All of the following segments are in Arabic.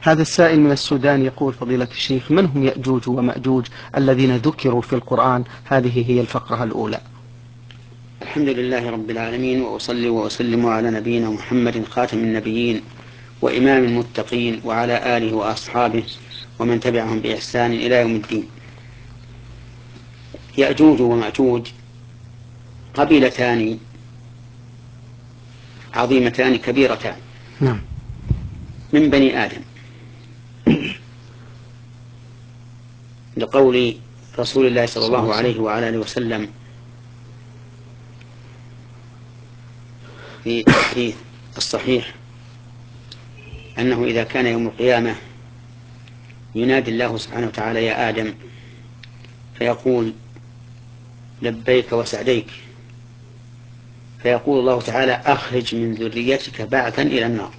هذا السائل من السودان يقول: فضيلة الشيخ، من هم يأجوج ومأجوج الذين ذكروا في القرآن؟ هذه هي الفقرة الأولى. الحمد لله رب العالمين، وأصلي وأسلم على نبينا محمد خاتم النبيين وإمام المتقين، وعلى آله وأصحابه ومن تبعهم بإحسان إلى يوم الدين. يأجوج ومأجوج قبيلتان عظيمتان كبيرتان من بني آدم، لقول رسول الله صلى الله عليه وعلى آله وسلم في الحديث الصحيح أنه إذا كان يوم القيامة ينادي الله سبحانه وتعالى: يا آدم، فيقول: لبيك وسعديك. فيقول الله تعالى: أخرج من ذريتك بعثا إلى النار.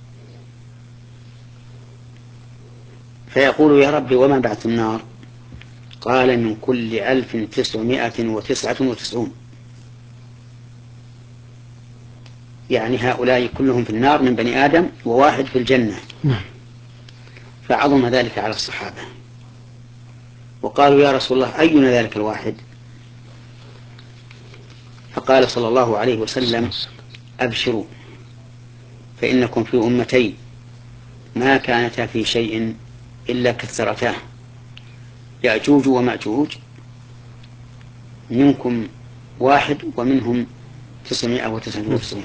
فيقول: يا رب، وما بعث النار؟ قال: من كل 1999. يعني هؤلاء كلهم في النار من بني آدم، وواحد في الجنة. فعظم ذلك على الصحابة، وقالوا: يا رسول الله، أينا ذلك الواحد؟ فقال صلى الله عليه وسلم: أبشروا، فإنكم في أمتين ما كانتا في شيء إلا كثرتاه. يأجوج ومأجوج منكم واحد ومنهم 999.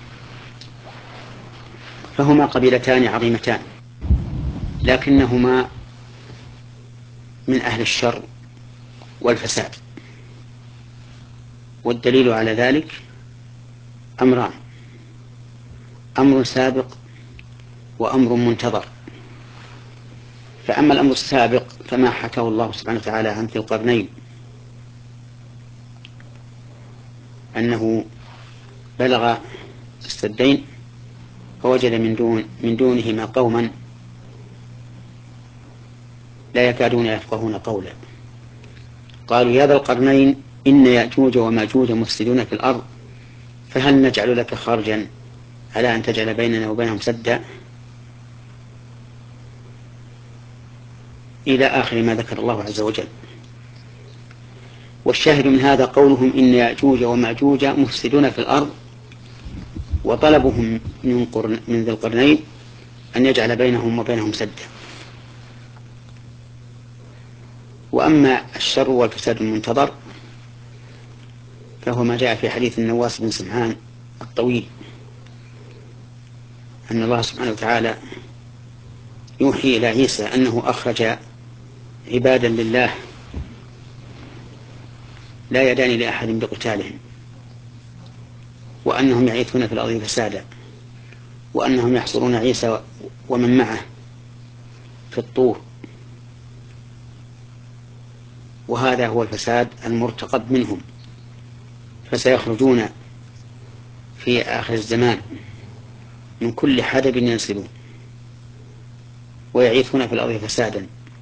فهما قبيلتان عظيمتان، لكنهما من أهل الشر والفساد. والدليل على ذلك أمران: أمر سابق وأمر منتظر. فأما الأمر السابق فما حكاه الله سبحانه وتعالى عن ذي القرنين، أنه بلغ السدين فوجد من دونهما قوما لا يكادون يفقهون قولا. قالوا: يا ذا القرنين، إن يأجوج وماجوج مفسدون في الأرض، فهل نجعل لك خرجا على أن تجعل بيننا وبينهم سدا، إلى آخر ما ذكر الله عز وجل. والشاهد من هذا قولهم: إن يأجوج وماجوج مفسدون في الأرض، وطلبهم من ذي القرنين أن يجعل بينهم وبينهم سدا. وأما الشر والفساد المنتظر فهو ما جاء في حديث النواس بن سمعان الطويل، أن الله سبحانه وتعالى يوحي إلى عيسى أنه أخرج عبادا لله لا يدان لأحد بقتالهم، وأنهم يعيثون في الأرض فسادا، وأنهم يحصرون عيسى ومن معه في الطور. وهذا هو الفساد المرتقب منهم، فسيخرجون في آخر الزمان من كل حدب ينسلون ويعيثون في الأرض فسادا،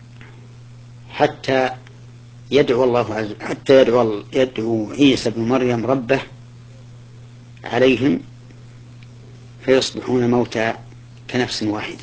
حتى يدعو عيسى بن مريم ربه عليهم فيصبحون موتى كنفس واحدة.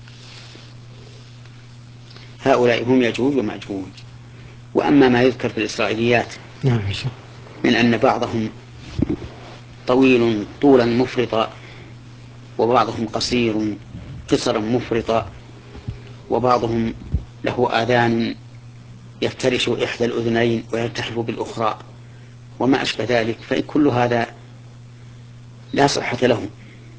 هؤلاء هم يأجوج ومأجوج. وأما ما يذكر في الإسرائيليات من أن بعضهم طويل طولا مفرطا، وبعضهم قصير قصرا مفرطا، وبعضهم له آذان يفترش إحدى الأذنين ويلتحف بالأخرى وما أشبه ذلك، فكل هذا لا صحة له،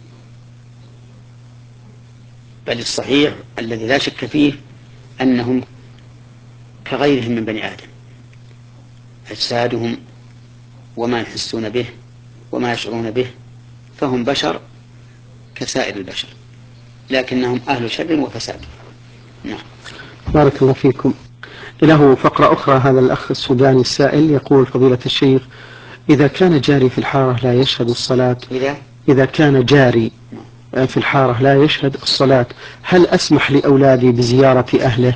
بل الصحيح الذي لا شك فيه أنهم كغيرهم من بني آدم، أجسادهم وما يحسون به وما يشعرون به، فهم بشر كسائر البشر، لكنهم أهل شر وفساد. نعم. بارك الله فيكم. له فقرة أخرى. هذا الأخ السوداني السائل يقول: فضيلة الشيخ، إذا كان جاري في الحارة لا يشهد الصلاة، إذا كان جاري في الحارة لا يشهد الصلاة، هل أسمح لأولادي بزيارة أهله؟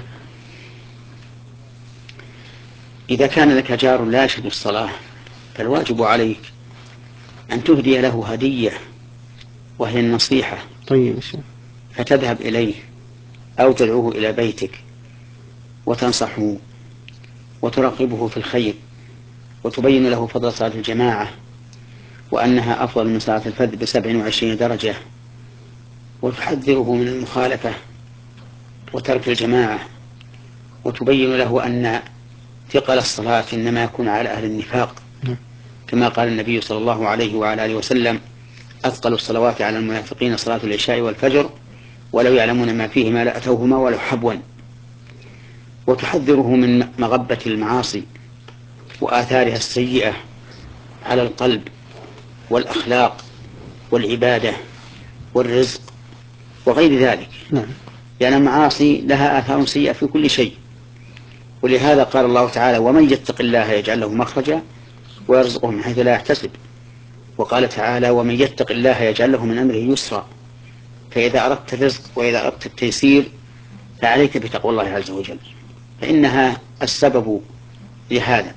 إذا كان لك جار لا يشهد الصلاة فالواجب عليك أن تهدي له هدية، وهي النصيحة. طيب. فتذهب إليه أو تدعوه إلى بيتك وتنصحه وترغبه في الخير وتبين له فضل صلاة الجماعة وأنها أفضل من صلاة الفرد ب27 درجة، وتحذره من المخالفة وترك الجماعة، وتبين له أن ثقل الصلاة إنما يكون على أهل النفاق، كما قال النبي صلى الله عليه وعلى آله وسلم: أثقل الصلوات على المنافقين صلاة العشاء والفجر ولو يعلمون ما فيهما لأتوهما ولو حبوا. وتحذره من مغبة المعاصي وآثارها السيئة على القلب والأخلاق والعبادة والرزق وغير ذلك، لأن المعاصي لها آثار سيئة في كل شيء. ولهذا قال الله تعالى: ومن يتق الله يجعل له مخرجا ويرزقه من حيث لا يحتسب. وقال تعالى: ومن يتق الله يجعل له من أمره يسرا. فإذا أردت الرزق وإذا أردت التيسير فعليك بتقوى الله عز وجل، فإنها السبب لهذا.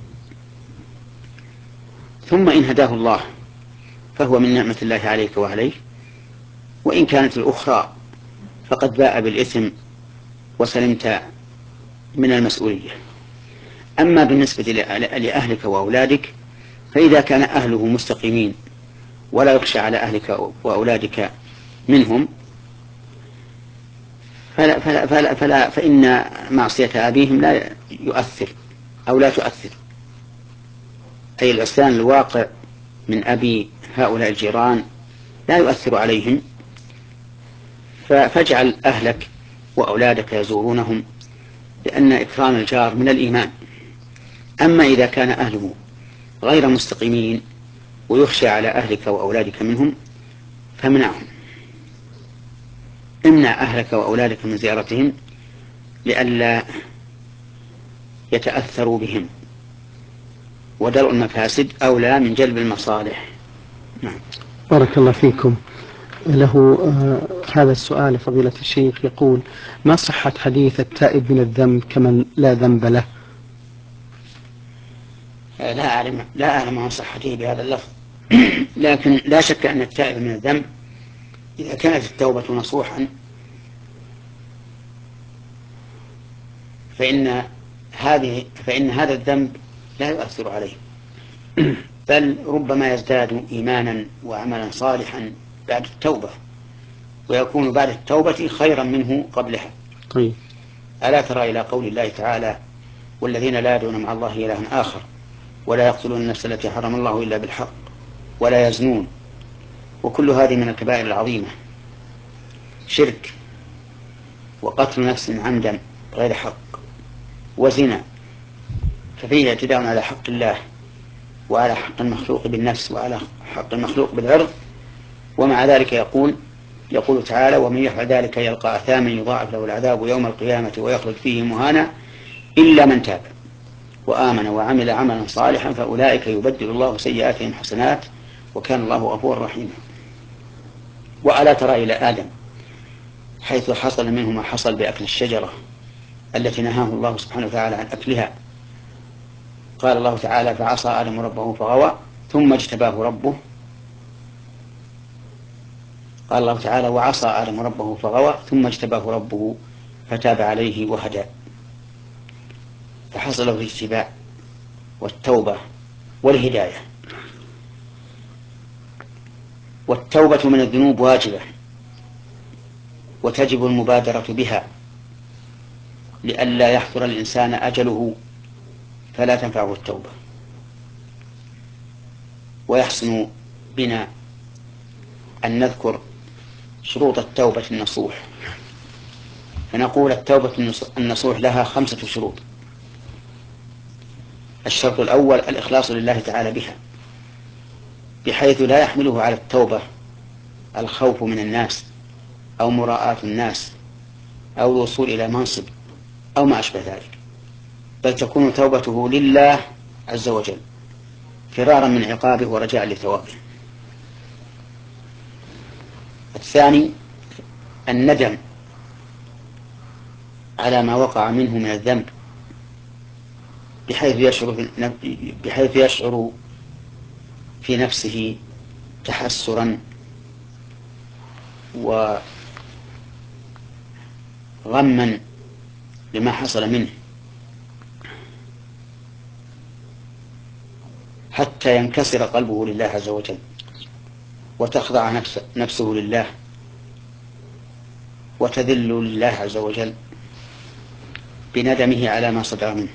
ثم إن هداه الله فهو من نعمة الله عليك وعليه، وإن كانت الأخرى فقد باء بالإثم وسلمت من المسؤولية. أما بالنسبة لأهلك وأولادك فإذا كان أهله مستقيمين ولا يخشى على أهلك وأولادك منهم فإن معصية أبيهم لا يؤثر أو لا تؤثر، أي العصيان الواقع من أبي هؤلاء الجيران لا يؤثر عليهم، فاجعل أهلك وأولادك يزورونهم، لأن إكرام الجار من الإيمان. أما إذا كان أهله غير مستقيمين ويخشى على أهلك وأولادك منهم فامنعهم، امنع أهلك وأولادك من زيارتهم لئلا يتأثروا بهم، ودرء المفاسد أولى من جلب المصالح. نعم. بارك الله فيكم. له هذا السؤال فضيلة الشيخ يقول: ما صحة حديث التائب من الذنب كمن لا ذنب له؟ لا أعلم عن صحته بهذا اللفظ لكن لا شك أن التائب من الذنب إذا كانت التوبة نصوحا فإن هذا الذنب لا يؤثر عليه، بل ربما يزداد إيمانا وعملا صالحا بعد التوبة، ويكون بعد التوبة خيرا منه قبلها. ألا ترى إلى قول الله تعالى: والذين لا يدعون مع الله إلها آخر ولا يقتلون النفس التي حرم الله إلا بالحق ولا يزنون. وكل هذه من الكبائر العظيمة، شرك وقتل نفس عمدا غير حق وزنا، ففيه اعتداء على حق الله وعلى حق المخلوق بالنفس وعلى حق المخلوق بالعرض. ومع ذلك يقول تعالى: ومن يفعل ذلك يلقى أثاما يضاعف له العذاب يوم القيامة ويخلد فيه مهانا إلا من تاب وآمن وعمل عملا صالحا فأولئك يبدل الله سيئاتهم حسنات وكان الله غفورا رحيما. وألا ترى إلى آدم حيث حصل منه ما حصل بأكل الشجرة التي نهاه الله سبحانه وتعالى عن أكلها؟ قال الله تعالى: فعصى آدم ربه فغوى ثم اجتباه ربه. قال الله تعالى: وعصى آدم ربه فغوى ثم اجتباه ربه فتاب عليه وهدى. فحصل له الاجتباء والتوبة والهداية. والتوبة من الذنوب واجبة وتجب المبادرة بها لئلا يحضر الإنسان أجله فلا تنفعه التوبة. ويحسن بنا أن نذكر شروط التوبة النصوح، فنقول: التوبة النصوح لها 5 شروط. الشرط الأول الإخلاص لله تعالى بها، بحيث لا يحمله على التوبة الخوف من الناس أو مراءة الناس أو الوصول إلى منصب أو ما أشبه ذلك، بل تكون توبته لله عز وجل فرارا من عقابه ورجاء لثوابه. الثاني الندم على ما وقع منه من الذنب، بحيث يشعر في نفسه تحسرا غما لما حصل منه حتى ينكسر قلبه لله عز وجل وتخضع نفسه لله وتذل لله عز وجل بندمه على ما صدر منه.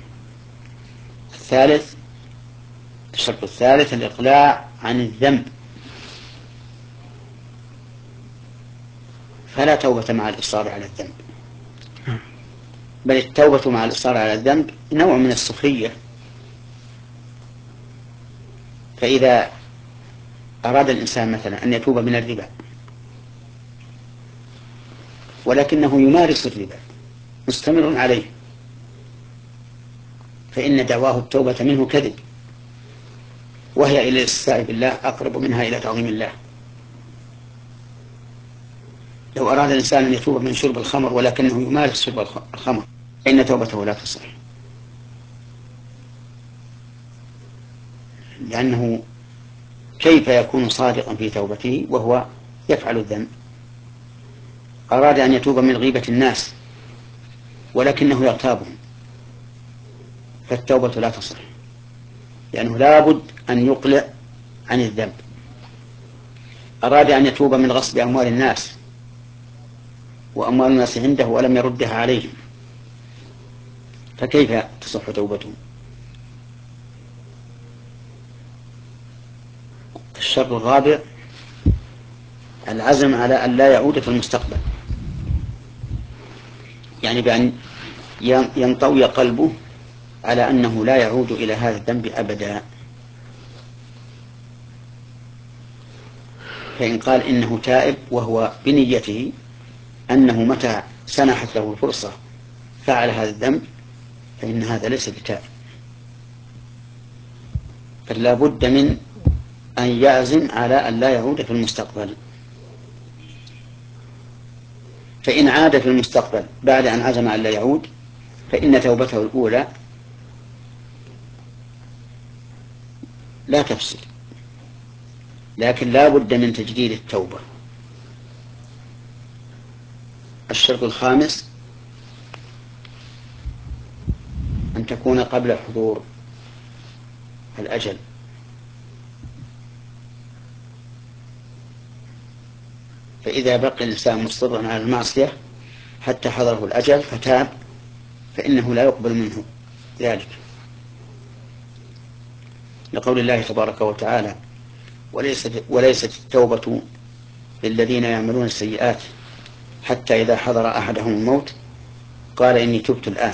الشرط الثالث الإقلاع عن الذنب، فلا توبة مع الإصرار على الذنب، بل التوبة مع الإصرار على الذنب نوع من السخرية. فإذا أراد الإنسان مثلا أن يتوب من الربا ولكنه يمارس الربا مستمر عليه، فإن دعواه التوبة منه كذب، وهي إلى الاستهزاء بالله أقرب منها إلى تعظيم الله. لو أراد الإنسان أن يتوب من شرب الخمر ولكنه يمارس شرب الخمر فإن توبته لا تصح، لأنه كيف يكون صادقا في توبته وهو يفعل الذنب؟ أراد أن يتوب من غيبة الناس ولكنه يغتابهم فالتوبة لا تصح، لأنه لابد أن يقلع عن الذنب. أراد أن يتوب من غصب أموال الناس وأموال الناس عنده ولم يردها عليهم فكيف تصح توبته؟ الشر الرابع العزم على أن لا يعود في المستقبل، يعني بأن ينطوي قلبه على أنه لا يعود إلى هذا الذنب أبدا. فإن قال إنه تائب وهو بنيته أنه متى سنحت له الفرصة فعل هذا الذنب فإن هذا ليس بتائب، فلا بد من أن يعزم على أن لا يعود في المستقبل. فإن عاد في المستقبل بعد أن عزم أن لا يعود فإن توبته الأولى لا تفسد، لكن لا بد من تجديد التوبة. الشرط الخامس أن تكون قبل حضور الأجل، فإذا بقي الإنسان مصرا على المعصية حتى حضره الأجل فتاب فإنه لا يقبل منه ذلك، لقول الله تبارك وتعالى وليست التوبة للذين يعملون السيئات حتى إذا حضر أحدهم الموت قال إني تبت الآن.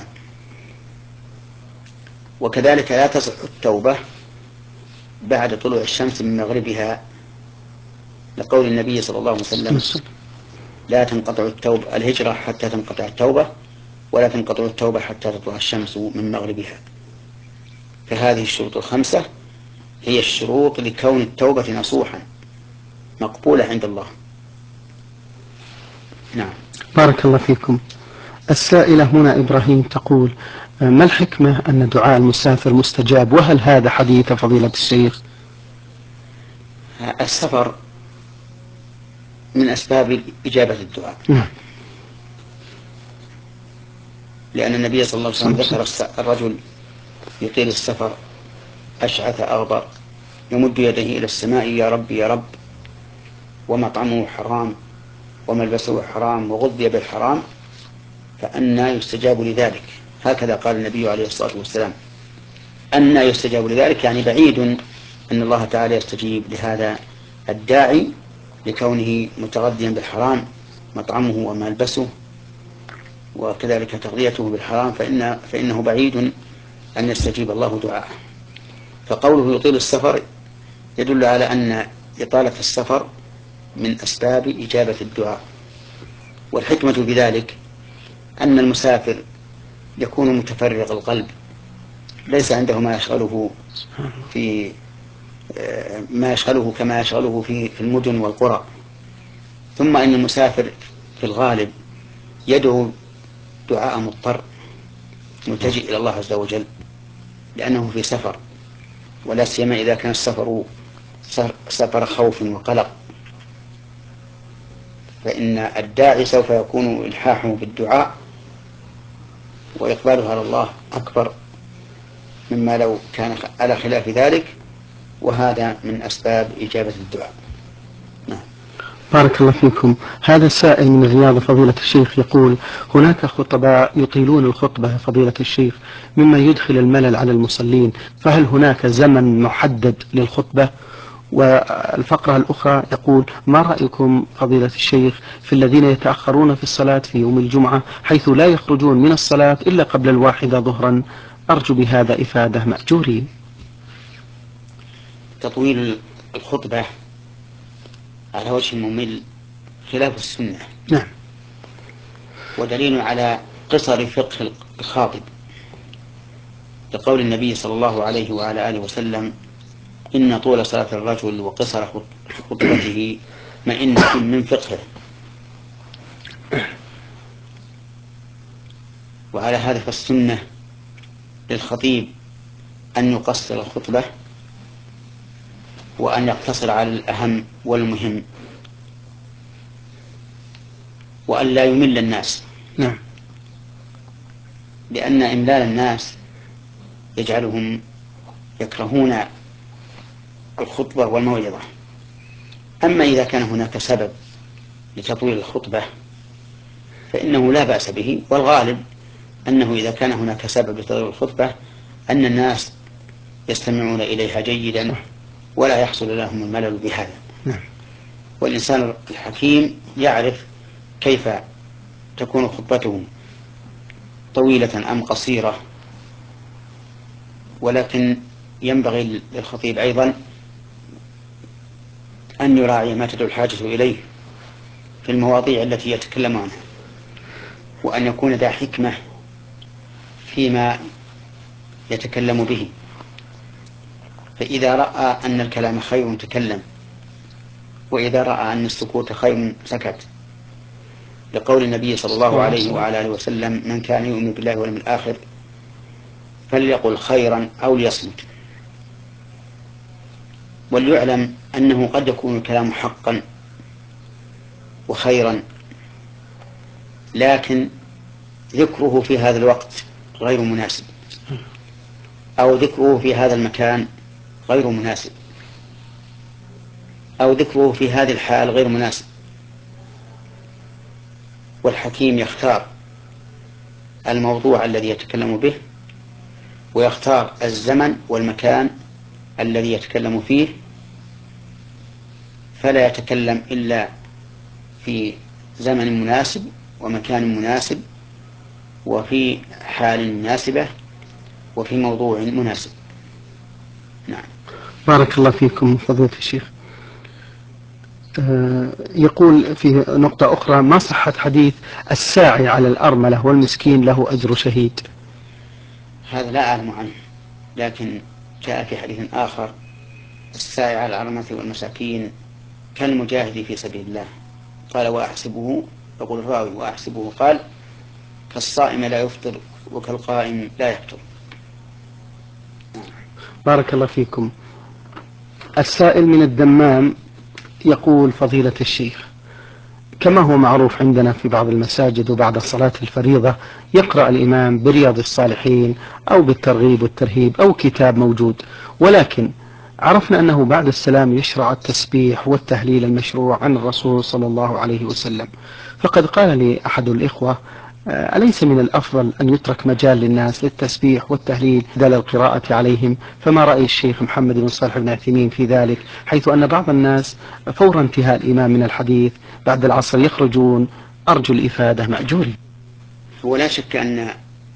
وكذلك لا تصح التوبة بعد طلوع الشمس من مغربها، لقول النبي صلى الله عليه وسلم لا تنقطع التوبة الهجرة حتى تنقطع التوبة ولا تنقطع التوبة حتى تطلع الشمس من مغربها. فهذه الشروط الخمسة هي الشروط لكون التوبة نصوحا مقبولة عند الله. نعم. بارك الله فيكم. السائلة هنا إبراهيم تقول ما الحكمة أن دعاء المسافر مستجاب، وهل هذا حديث فضيلة الشيخ؟ السفر من أسباب إجابة الدعاء، لأن النبي صلى الله عليه وسلم ذكر الرجل يطيل السفر أشعث أغبر يمد يديه إلى السماء يا رب يا رب ومطعمه حرام وملبسه حرام وغذي بالحرام فأنى يستجاب لذلك. هكذا قال النبي عليه الصلاة والسلام، أنى يستجاب لذلك، يعني بعيد أن الله تعالى يستجيب لهذا الداعي لكونه متغذيا بالحرام مطعمه وملبسه وكذلك تغذيته بالحرام فإنه بعيد أن يستجيب الله دعاءه. فقوله يطيل السفر يدل على أن إطالة السفر من أسباب إجابة الدعاء. والحكمة بذلك أن المسافر يكون متفرغ القلب، ليس عنده ما يشغله كما يشغله في المدن والقرى. ثم أن المسافر في الغالب يدعو دعاء مضطر ملتجئ إلى الله عز وجل لأنه في سفر، ولا سيما إذا كان السفر سفر خوف وقلق، فإن الداعي سوف يكون إلحاحه بالدعاء وإقبالها على الله أكبر مما لو كان على خلاف ذلك، وهذا من أسباب إجابة الدعاء. نعم. بارك الله فيكم. هذا السائل من الرياض فضيلة الشيخ يقول: هناك خطباء يطيلون الخطبة فضيلة الشيخ مما يدخل الملل على المصلين، فهل هناك زمن محدد للخطبة؟ والفقرة الأخرى يقول: ما رأيكم فضيلة الشيخ في الذين يتأخرون في الصلاة في يوم الجمعة حيث لا يخرجون من الصلاة إلا قبل 1 ظهرا؟ أرجو بهذا إفادة مأجورين. تطويل الخطبة على وجه ممل خلاف السنة. نعم. ودليل على قصر فقه الخاطب لقول النبي صلى الله عليه وعلى آله وسلم: إن طول صلاة الرجل وقصر خطبته مئنة من فقهه. وعلى هذا فالسنة للخطيب أن يقصر الخطبة وأن يقتصر على الأهم والمهم، وأن لا يمل الناس. نعم. لأن إملال الناس يجعلهم يكرهون الخطبة والموعظة. أما إذا كان هناك سبب لتطويل الخطبة فإنه لا بأس به، والغالب أنه إذا كان هناك سبب لتطويل الخطبة أن الناس يستمعون إليها جيدا ولا يحصل لهم الملل بهذا. نعم. والإنسان الحكيم يعرف كيف تكون خطبته طويلة أم قصيرة، ولكن ينبغي للخطيب أيضا أن يراعي ما تدعو الحاجة إليه في المواضيع التي يتكلم عنها، وأن يكون ذا حكمة فيما يتكلم به. فإذا رأى أن الكلام خير تكلم، وإذا رأى أن السكوت خير سكت، لقول النبي صلى الله عليه وعلى آله وسلم: من كان يؤمن بالله واليوم الآخر فليقل خيرا أو ليصمت. وليعلم أنه قد يكون الكلام حقا وخيرا، لكن ذكره في هذا الوقت غير مناسب، أو ذكره في هذا المكان غير مناسب، أو ذكره في هذه الحال غير مناسب. والحكيم يختار الموضوع الذي يتكلم به، ويختار الزمن والمكان الذي يتكلم فيه، فلا يتكلم إلا في زمن مناسب ومكان مناسب وفي حال مناسبة وفي موضوع مناسب. نعم. بارك الله فيكم فضيلة الشيخ. يقول في نقطة أخرى: ما صحة حديث الساعي على الأرملة والمسكين له أجر شهيد؟ هذا لا أعلم عنه، لكن جاء في حديث آخر: الساعي على الأرملة والمساكين كالمجاهد في سبيل الله. قال: وأحسبه، يقول الراوي: وأحسبه قال: كالصائم لا يفطر وكالقائم لا يفطر. بارك الله فيكم. السائل من الدمام يقول: فضيلة الشيخ، كما هو معروف عندنا في بعض المساجد وبعد الصلاة الفريضة يقرأ الإمام برياض الصالحين أو بالترغيب والترهيب أو كتاب موجود، ولكن عرفنا أنه بعد السلام يشرع التسبيح والتهليل المشروع عن الرسول صلى الله عليه وسلم. فقد قال لي أحد الإخوة: أليس من الأفضل أن يترك مجال للناس للتسبيح والتهليل بدل القراءة عليهم؟ فما رأي الشيخ محمد بن صالح بن عثيمين في ذلك، حيث أن بعض الناس فور انتهاء الإمام من الحديث بعد العصر يخرجون؟ أرجو الإفادة مأجوري. ولا شك أن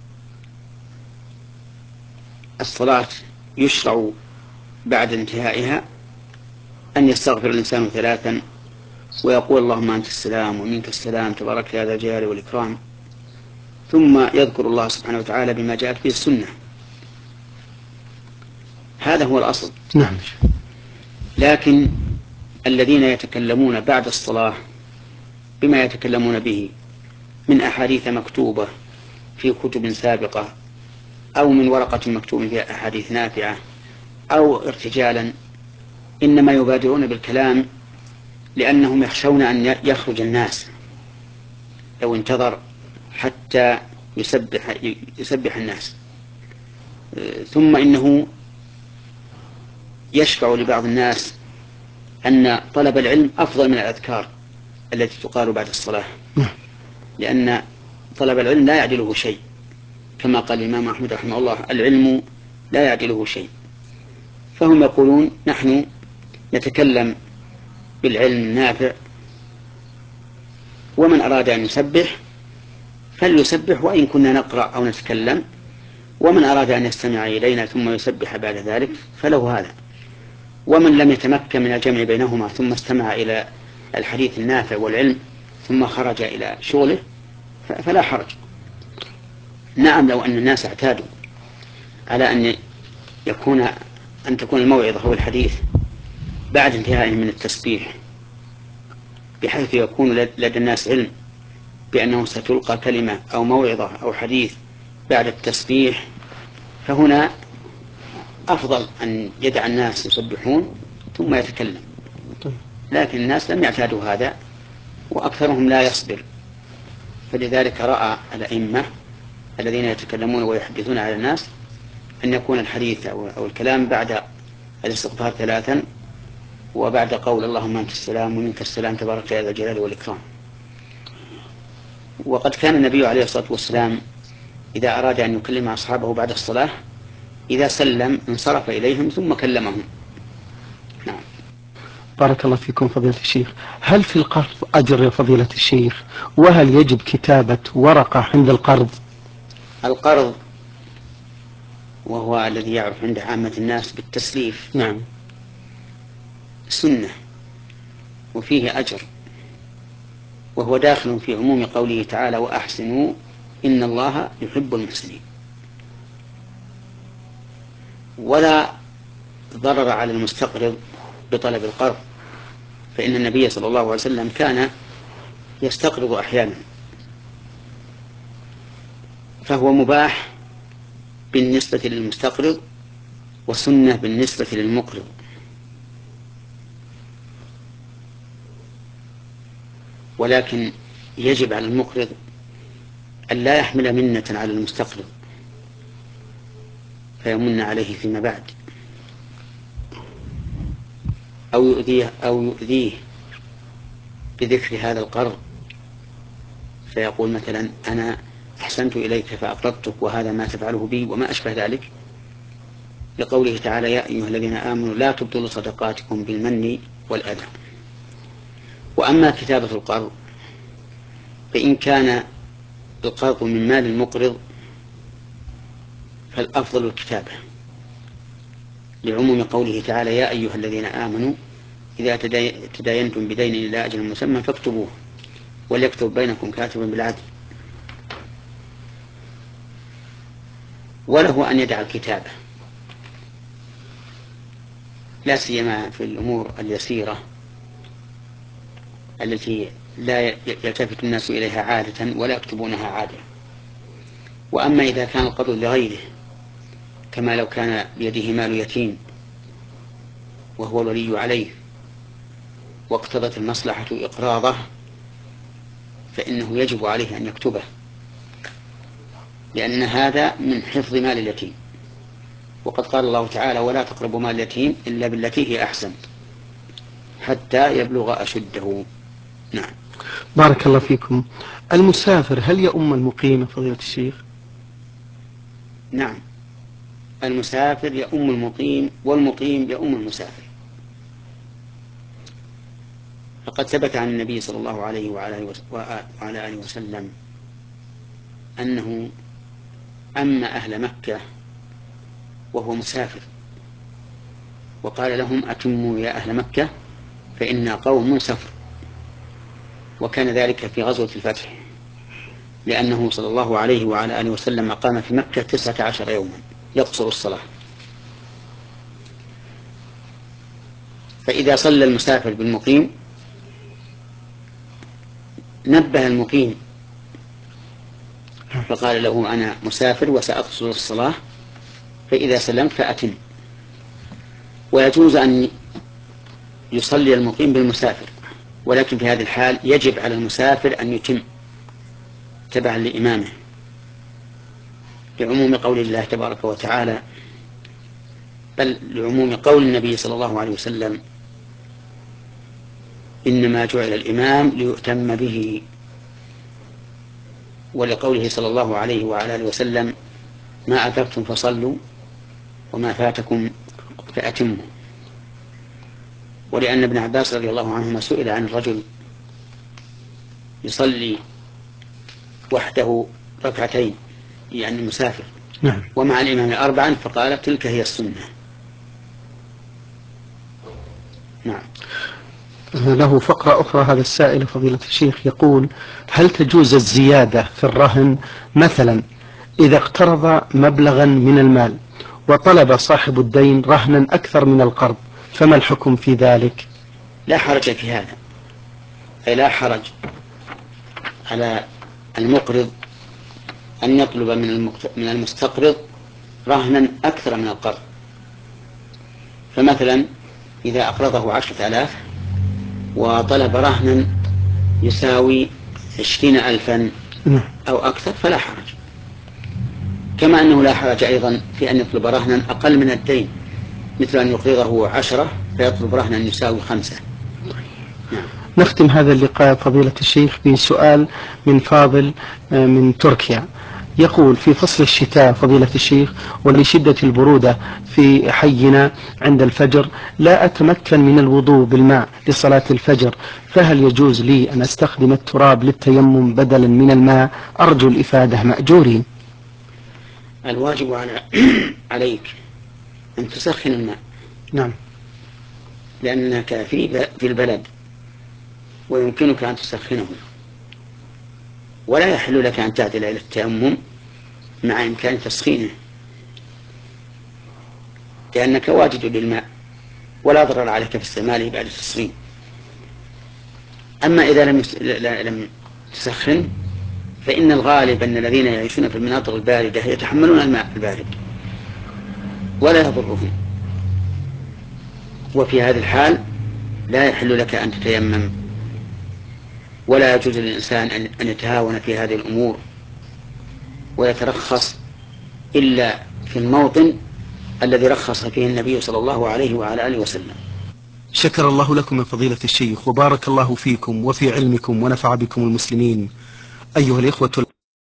الصلاة يشرع بعد انتهائها أن يستغفر الإنسان 3 ويقول: اللهم أنت السلام ومنك السلام تبارك يا ذا الجلال والإكرام، ثم يذكر الله سبحانه وتعالى بما جاءت به السنة. هذا هو الأصل. نعم. لكن الذين يتكلمون بعد الصلاة بما يتكلمون به من أحاديث مكتوبة في كتب سابقة، أو من ورقة مكتوب فيها أحاديث نافعة، أو ارتجالا، إنما يبادرون بالكلام لأنهم يخشون أن يخرج الناس لو انتظر حتى يسبح الناس. ثم إنه يشفع لبعض الناس أن طلب العلم أفضل من الأذكار التي تقال بعد الصلاة، لأن طلب العلم لا يعدله شيء، كما قال الإمام أحمد رحمه الله: العلم لا يعدله شيء. فهم يقولون: نحن نتكلم بالعلم النافع، ومن أراد أن يسبح فليسبح وإن كنا نقرأ أو نتكلم، ومن أراد أن يستمع إلينا ثم يسبح بعد ذلك فله هذا. ومن لم يتمكن من الجمع بينهما ثم استمع إلى الحديث النافع والعلم ثم خرج إلى شغله فلا حرج. نعم، لو أن الناس اعتادوا على أن تكون الموعظة أو الحديث بعد انتهائهم من التسبيح، بحيث يكون لدى الناس علم بأنه ستلقى كلمة أو موعظة أو حديث بعد التسبيح، فهنا أفضل أن يدع الناس يسبحون ثم يتكلم. لكن الناس لم يعتادوا هذا، وأكثرهم لا يصبر، فلذلك رأى الأئمة الذين يتكلمون ويحدثون على الناس أن يكون الحديث أو الكلام بعد الاستغفار 3، وبعد قول اللهم أنت السلام ومنك السلام تبارك يا ذا الجلال والإكرام. وقد كان النبي عليه الصلاة والسلام إذا أراد أن يكلم أصحابه بعد الصلاة إذا سلم انصرف إليهم ثم كلمهم. نعم. بارك الله فيكم فضيلة الشيخ. هل في القرض أجر يا فضيلة الشيخ؟ وهل يجب كتابة ورقة عند القرض؟ القرض وهو الذي يعرف عند عامة الناس بالتسليف، نعم، سنة وفيه أجر، وهو داخل في عموم قوله تعالى: وأحسنوا إن الله يحب المحسنين. ولا ضرر على المستقرض بطلب القرض، فإن النبي صلى الله عليه وسلم كان يستقرض أحيانا، فهو مباح بالنسبة للمستقرض وسنة بالنسبة للمقرض. ولكن يجب على المقرض أن لا يحمل منة على المستقرض فيمن عليه فيما بعد، أو يؤذيه بذكر هذا القرض، فيقول مثلا: أنا أحسنت إليك فأقرضتك وهذا ما تفعله بي وما أشبه ذلك، لقوله تعالى: يا أيها الذين آمنوا لا تبطلوا صدقاتكم بالمن والأذى. وأما كتابة القرض فإن كان القرض من مال المقرض فالأفضل الكتابة، لعموم قوله تعالى: يا أيها الذين آمنوا إذا تداينتم بدين إلى أجل مسمى فاكتبوه وليكتب بينكم كاتب بالعدل. وله أن يدع الكتابة، لا سيما في الأمور اليسيرة التي لا يلتفت الناس إليها عادة ولا يكتبونها عادة. وأما إذا كان القرض لغيره، كما لو كان بيده مال يتيم وهو الولي عليه واقتضت المصلحة إقراضه، فإنه يجب عليه أن يكتبه، لأن هذا من حفظ مال اليتيم. وقد قال الله تعالى: ولا تقربوا مال اليتيم إلا بالتي هي أحسن حتى يبلغ أشده. نعم. بارك الله فيكم. المسافر هل يؤم المقيم فضيلة الشيخ؟ نعم، المسافر يؤم المقيم والمقيم يؤم المسافر. فقد ثبت عن النبي صلى الله عليه وعلى آله وسلم أنه أما أهل مكة وهو مسافر وقال لهم: أتموا يا أهل مكة فإنا قوم سفر. وكان ذلك في غزوة الفتح، لأنه صلى الله عليه وعلى آله وسلم قام في مكة 19 يوما يقصر الصلاة. فإذا صلى المسافر بالمقيم نبه المقيم فقال له: أنا مسافر وسأقصر الصلاة، فإذا سلمت فأتم. ويجوز أن يصلي المقيم بالمسافر، ولكن في هذه الحال يجب على المسافر أن يتم تبعا لإمامه، لعموم قول الله تبارك وتعالى، بل لعموم قول النبي صلى الله عليه وسلم: إنما جعل الإمام ليؤتم به، ولقوله صلى الله عليه وعلى آله وسلم: ما أدركتم فصلوا وما فاتكم فأتموا. ولأن ابن عباس رضي الله عنهما سئل عن الرجل يصلي وحده ركعتين، يعني المسافر، نعم. ومع الإمام أربعا، فقال: تلك هي السنة. نعم. له فقرة أخرى هذا السائل فضيلة الشيخ يقول: هل تجوز الزيادة في الرهن؟ مثلا إذا اقترض مبلغا من المال وطلب صاحب الدين رهنا أكثر من القرض، فما الحكم في ذلك؟ لا حرج في هذا، أي لا حرج على المقرض أن يطلب من المستقرض رهنا أكثر من القرض. فمثلا إذا أقرضه 10,000 وطلب رهنا يساوي 20,000 أو أكثر فلا حرج، كما أنه لا حرج أيضا في أن يطلب رهنا أقل من الدين، مثل أن يقرضه 10 فيطلب رهنا يساوي 5. نعم. نختم هذا اللقاء فضيلة الشيخ بسؤال من فاضل من تركيا، يقول: في فصل الشتاء فضيلة الشيخ ولشدة البرودة في حينا عند الفجر لا أتمكن من الوضوء بالماء لصلاة الفجر، فهل يجوز لي أن أستخدم التراب للتيمم بدلا من الماء؟ أرجو الإفادة مأجورين. الواجب عليك أن تسخن الماء. نعم. لأنك في البلد ويمكنك أن تسخنه، ولا يحل لك أن تعدل إلى التيمم مع إمكان تسخينه، لأنك واجد للماء ولا ضرر عليك في استعماله بعد التسخين. أما إذا لم تسخن فإن الغالب أن الذين يعيشون في المناطق الباردة يتحملون الماء البارد ولا يضرهم، وفي هذه الحال لا يحل لك أن تتيمم، ولا يجوز للإنسان أن يتهاون في هذه الأمور ويترخص إلا في الموطن الذي رخص فيه النبي صلى الله عليه وعلى آله وسلم. شكر الله لكم من فضيلة الشيخ وبارك الله فيكم وفي علمكم ونفع بكم المسلمين. أيها الإخوة